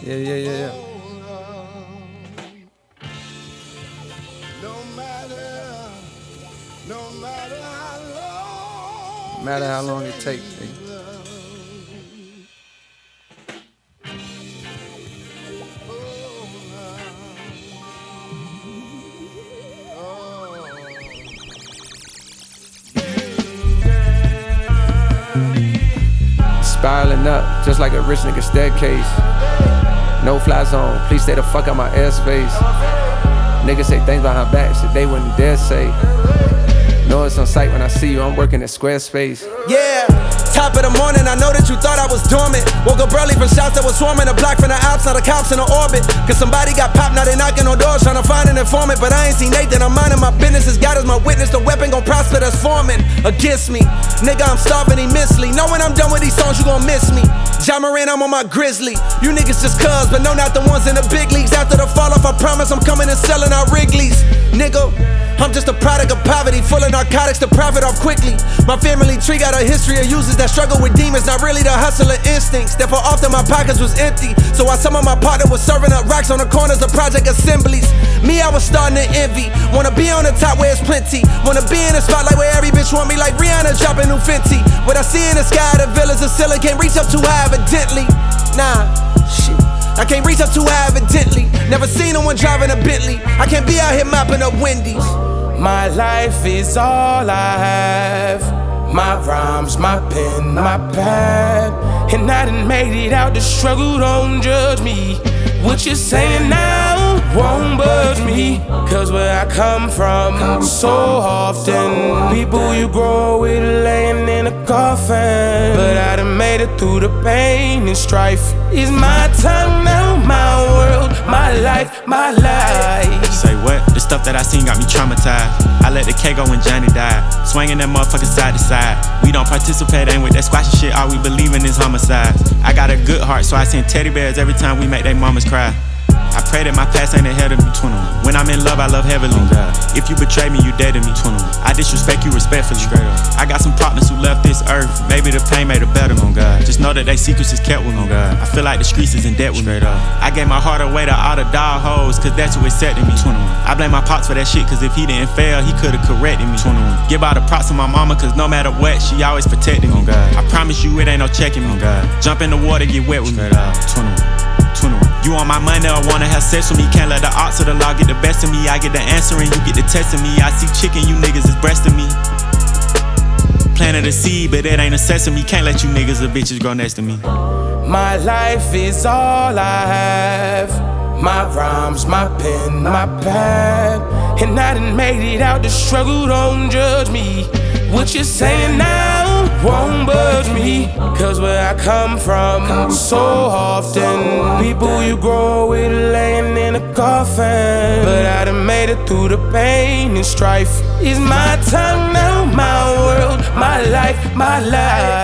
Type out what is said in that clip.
Yeah. No matter how long it takes. Spiraling up, just like a rich nigga staircase. No fly zone, please stay the fuck out my airspace. Niggas say things behind backs that they wouldn't dare say. Know it's on sight when I see you, I'm working at Squarespace. Yeah, top of the morning, I know that you thought I was dormant. Woke up early from shots that was swarming. A block from the ops, now the cops in the orbit. Cause somebody got popped, now they knocking on doors trying to find an informant. But I ain't seen Nathan, I'm minding my business. As God is my witness, the weapon gon' prosper that's forming against me. Nigga, I'm starving immensely. Know when I'm done with these songs, you gon' miss me. Ja Morant, I'm on my grizzly. You niggas just cuz, but no, not the ones in the big leagues. After the fall off, I promise I'm coming and selling out Wrigley's. Nigga, I'm just a product of poverty, full of narcotics to profit off quickly. My family tree got a history of users that struggle with demons, not really the hustler instincts. Therefore often my pockets was empty, so while some of my partner was serving up racks on the corners of project assemblies, me, I was starting to envy. Wanna be on the top where it's plenty. Wanna be in the spotlight where every bitch want me, like Rihanna dropping new Fenty. What I see in the sky, the villas of ceiling can't reach up too high evidently. Nah, shit, I can't reach up too high evidently. Never seen no one driving a Bentley. I can't be out here mopping up Wendy's. My life is all I have. My rhymes, my pen, my pad. And I done made it out the struggle, don't judge me. What you're saying now won't budge me. Cause where I come from, so often people you grow with laying in a coffin. But I done made it through the pain and strife. It's my time now, my world, my life, my life. Say what? The stuff that I seen got me traumatized. I let the K go when Johnny died. Swinging that motherfucker side to side. We don't participate, ain't with that squashy shit. All we believe in is homicide. I got a good heart, so I send teddy bears every time we make they mamas cry. I pray that my past ain't ahead of me. 21. When I'm in love, I love heavily. If you betray me, you dead to me. 21. I disrespect you respectfully. I got some partners who left this earth. Maybe the pain made it better. Just know that they secrets is kept with me. I feel like the streets is in debt with me. I gave my heart away to all the dog hoes, cause that's who accepted me. 21. I blame my pops for that shit, cause if he didn't fail, he could've corrected me. 21. Give all the props to my mama, cause no matter what, she always protected me. I promise you it ain't no checking me. Jump in the water, get wet with me. 21. You want my money or wanna have sex with me? Can't let the odds of the law get the best of me. I get the answer and you get the test of me. I see chicken, you niggas is breasting me. Planted a seed, but it ain't a sesame. Can't let you niggas or bitches grow next to me. My life is all I have. My rhymes, my pen, my pad. And I done made it out the struggle, don't judge me. What you're saying now won't budge me. Cause where I come from, so often people you grow with laying in a coffin. But I done made it through the pain and strife. It's my time now, my world, my life, my life.